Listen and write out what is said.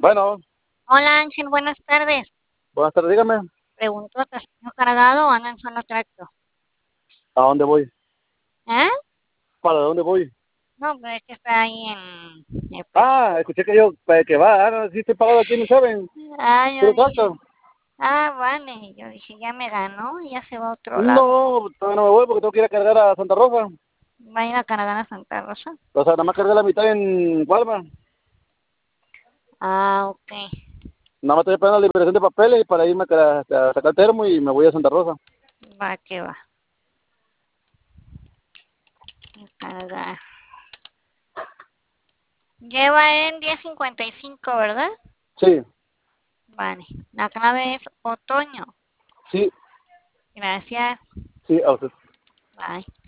Bueno, Hola Ángel, buenas tardes. buenas tardes, dígame, Pregunto, ¿te has cargado o andan en solo tracto? ¿a dónde voy? ¿Eh? ¿Para dónde voy? No, pero es que está ahí en el precio. Ah, escuché que yo, que va, no, sí estoy pagado aquí, ¿no saben? Ah, yo ¿Pero dije, cuánto? vale. Yo dije, ya me ganó y ya se va a otro lado. No, todavía no me voy porque tengo que ir a cargar a Santa Rosa. Va a ir a cargar a Santa Rosa. O sea, nada más cargué la mitad en Walmart. Ah, ok. Nada más estoy esperando la liberación de papeles y para irme a sacar el termo y me voy a Santa Rosa. Va que va. A cargar. Lleva en 10:55, ¿verdad? Sí, Vale. La clave es otoño. sí, Gracias. sí, a usted. Bye.